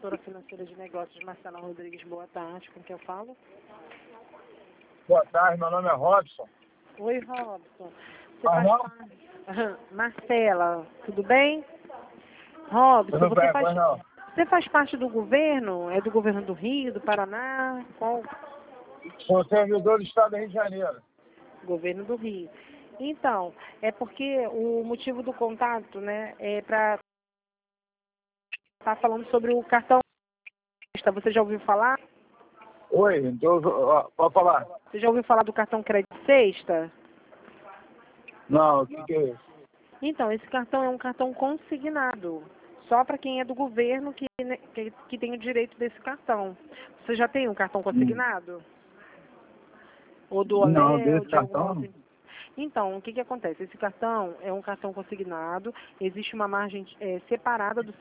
consultora financeira de negócios, Marcela Rodrigues. Boa tarde, com quem eu falo? Boa tarde, meu nome é Robson. Oi, Robson. Você Ah, faz não? parte... Marcela, tudo bem? Robson, Tudo bem, pois não? você faz parte do governo? É do governo do Rio, do Paraná? Qual? Sou servidor do Estado do Rio de Janeiro. Governo do Rio. Então, é porque o motivo do contato, né, é para estar falando sobre o cartão. Você já ouviu falar? Oi, então, pode falar? Você já ouviu falar do cartão Crédito Sexta? Não, o que é isso? Então, esse cartão é um cartão consignado. Só para quem é do governo que tem o direito desse cartão. Você já tem um cartão consignado? Ou do Não, Olé, ou desse de alguma cartão? outra... Então, o que acontece? Esse cartão é um cartão consignado, existe uma margem separada do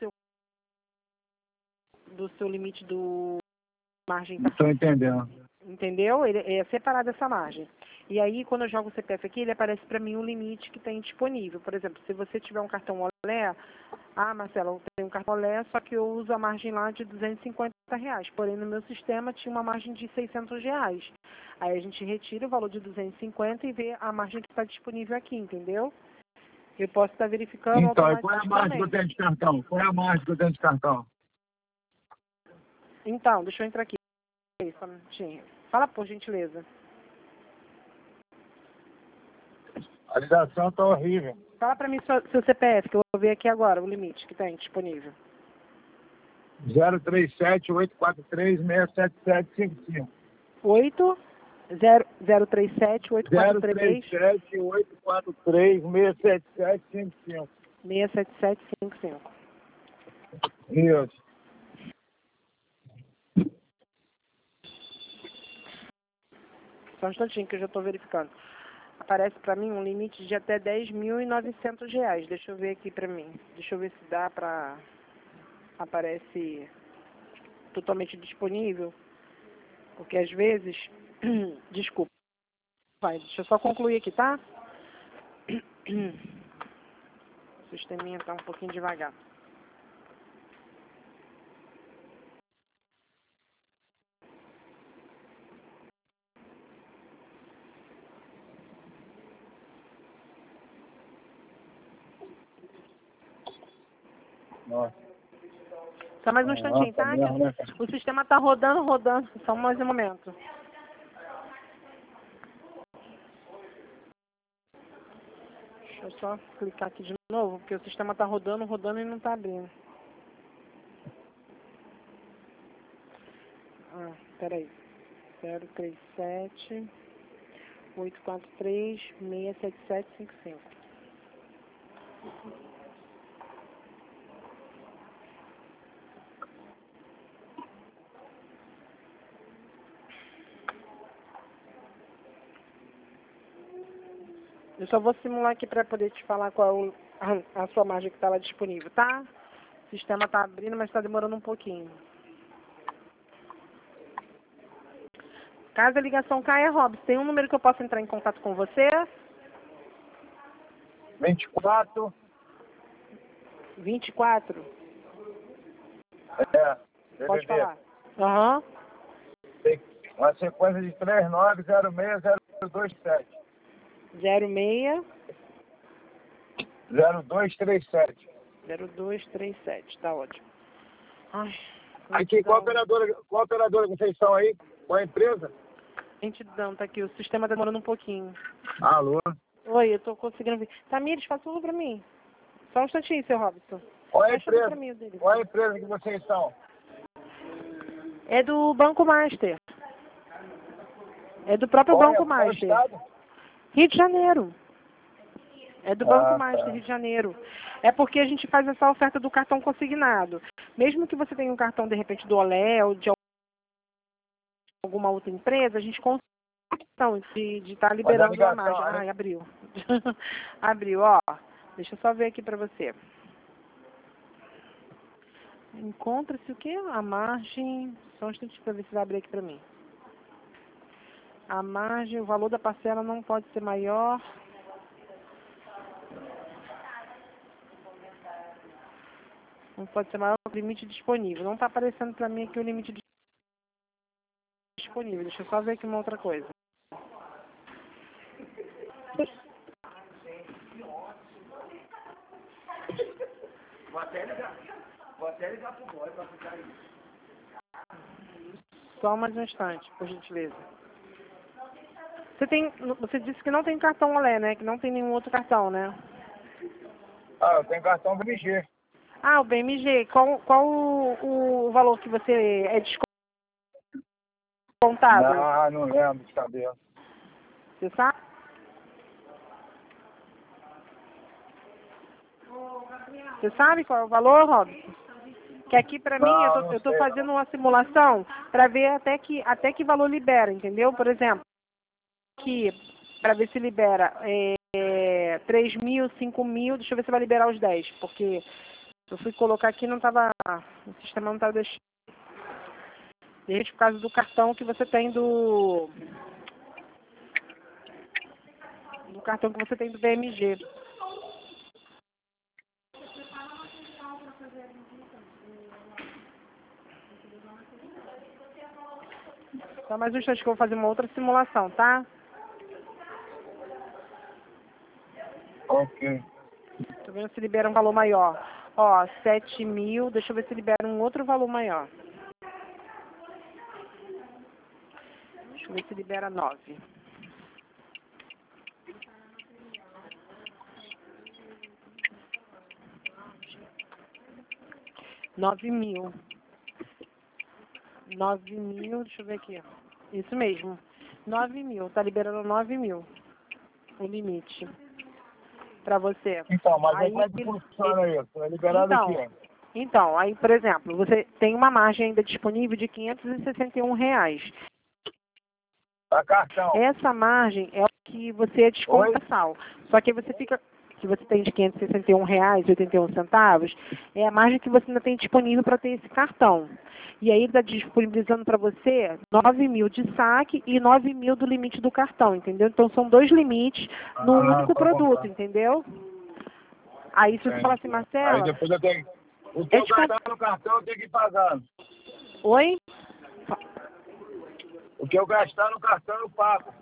seu limite do margem. Não estou entendendo. Entendeu? Ele é separado essa margem. E aí, quando eu jogo o CPF aqui, ele aparece para mim o limite que tem disponível. Por exemplo, se você tiver um cartão Olé, Marcela, eu tenho um cartão Olé, só que eu uso a margem lá de R$ 250. Porém, no meu sistema tinha uma margem de R$ 600. Aí a gente retira o valor de 250 e vê a margem que está disponível aqui, entendeu? Eu posso estar verificando Então, e qual é a margem que eu automaticamente. tenho de cartão? Qual é a margem que eu tenho de cartão? Então, deixa eu entrar aqui. Só um minutinho. Fala, por gentileza. A ligação está horrível. Fala para mim seu CPF, que eu vou ver aqui agora o limite que tem disponível. 037-843-67755. 037-843-67755. 037-843-67755. Isso. Só um instantinho que eu já estou verificando. Aparece para mim um limite de até R$ 10.900. Deixa eu ver aqui para mim. Deixa eu ver se dá para... Aparece totalmente disponível. Porque às vezes... Desculpa. Vai, deixa eu só concluir aqui, tá? O sisteminha tá um pouquinho devagar. Nossa. Só mais um instantinho, tá? Mesmo, né, cara? O sistema tá rodando. Só mais um momento. Deixa eu só clicar aqui de novo, porque o sistema tá rodando e não tá abrindo. Peraí. 037-843-67755. Eu só vou simular aqui para poder te falar qual é a sua margem que está lá disponível, tá? O sistema está abrindo, mas está demorando um pouquinho. Caso a ligação caia, Robson, tem um número que eu posso entrar em contato com você? 24. 24? É. Pode DDD. falar. Aham. Tem uma sequência de 39060237. 06 0237. 0237, tá ótimo. Ai, Aqui, qual operadora que vocês são aí? Qual a empresa? lentidão, tá aqui, o sistema tá demorando um pouquinho. Alô? Oi, eu tô conseguindo ver. Tamires, faz tudo pra mim. Só um instantinho, seu Robson. Qual é a Faz tudo pra empresa? mim o dele. Qual é a empresa que vocês são? É do Banco Master. É do próprio Banco Qual é o Master. estado? Rio de Janeiro. É do Banco Master, Tá. Rio de Janeiro. É porque a gente faz essa oferta do cartão consignado. Mesmo que você tenha um cartão, de repente, do Olé ou de alguma outra empresa, a gente consegue de estar liberando a ligação, margem. né? Ai, abriu. Abriu, ó. Deixa eu só ver aqui pra você. Encontra-se o quê? A margem... Só um instante pra ver se vai abrir aqui pra mim. A margem, o valor da parcela não pode ser maior... Não pode ser maior que o limite disponível. Não está aparecendo para mim aqui o limite disponível. Deixa eu só ver aqui uma outra coisa. Vou até ligar pro boy pra ficar aí. Só mais um instante, por gentileza. Você disse que não tem cartão Olé, né? Que não tem nenhum outro cartão, né? Ah, eu tenho cartão BMG. Ah, o BMG. Qual o valor que você é descontado? Não lembro de cabeça. Você sabe? Você sabe qual é o valor, Robson? Que aqui pra mim, eu tô fazendo uma simulação para ver até que valor libera, entendeu? Por exemplo, aqui, para ver se libera 3 mil, 5 mil, deixa eu ver se vai liberar os 10, porque eu fui colocar aqui o sistema não estava deixando. De repente, por causa do cartão que você tem do cartão que você tem do BMG. Só mais um instante que eu vou fazer uma outra simulação, tá? Ok. Tô vendo se libera um valor maior. Ó, 7 mil, deixa eu ver se libera um outro valor maior. Deixa eu ver se libera 9. Nove mil, deixa eu ver aqui. Isso mesmo. 9 mil, tá liberando 9 mil. O limite. Pra você. Então, mas aí como é que funciona isso? É liberado aqui. Então, aí, por exemplo, você tem uma margem ainda disponível de R$561. Pra cartão. Essa margem é o que você desconta mensal. Só que você fica, que você tem de R$561,81, é a margem que você ainda tem disponível para ter esse cartão. E aí ele está disponibilizando para você 9 mil de saque e 9 mil do limite do cartão, entendeu? Então são dois limites num único produto, entendeu? Aí se você falar assim, Marcelo... Aí depois eu tenho... O que eu gastar no cartão eu tenho que ir pagando. Oi? O que eu gastar no cartão eu pago.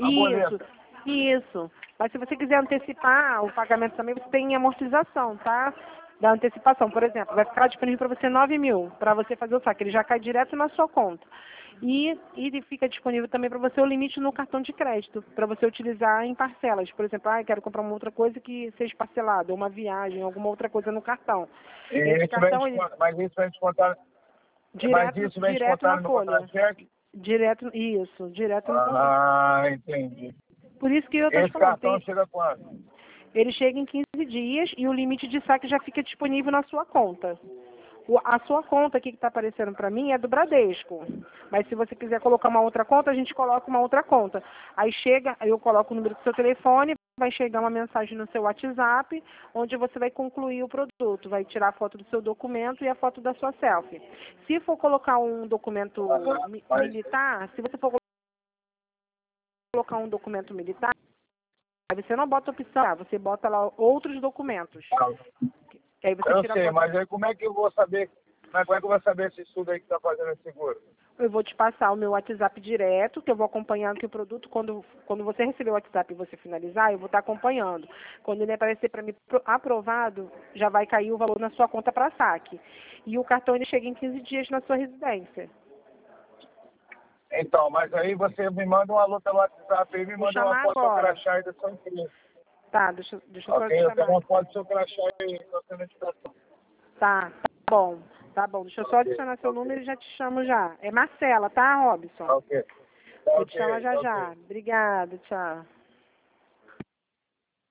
Isso. Mas se você quiser antecipar o pagamento também, você tem amortização, tá? Da antecipação, por exemplo, vai ficar disponível para você 9 mil, para você fazer o saque. Ele já cai direto na sua conta. E ele fica disponível também para você o limite no cartão de crédito, para você utilizar em parcelas. Por exemplo, quero comprar uma outra coisa que seja parcelada, uma viagem, alguma outra coisa no cartão. Esse cartão, mas isso vai descontar... Direto na folha. Direto no cartão. Entendi. Por isso que eu estou te falando. Esse cartão chega quando? Ele chega em 15 dias e o limite de saque já fica disponível na sua conta. A sua conta aqui que está aparecendo para mim é do Bradesco. Mas se você quiser colocar uma outra conta, a gente coloca uma outra conta. Aí eu coloco o número do seu telefone, vai chegar uma mensagem no seu WhatsApp, onde você vai concluir o produto. Vai tirar a foto do seu documento e a foto da sua selfie. Se for colocar um documento militar, se você for colocar um documento militar, aí você não bota opção, você bota lá outros documentos. Aí você eu sei, mas aí como é que eu vou saber? Como é que eu vou saber se isso daí que está fazendo é seguro? Eu vou te passar o meu WhatsApp direto, que eu vou acompanhando que o produto, quando você receber o WhatsApp e você finalizar, eu vou estar acompanhando. Quando ele aparecer para mim aprovado, já vai cair o valor na sua conta para saque. E o cartão ele chega em 15 dias na sua residência. Então, mas aí você me manda um alô pelo WhatsApp e me manda uma foto do crachá e da sua empresa. Tá, deixa eu só adicionar. Ok, eu quero uma foto do seu crachá e da sua identificação. Tá bom. Deixa eu só adicionar seu número e já te chamo já. É Marcela, tá, Robson? Ok. Vou te chamar já. Obrigada, tchau.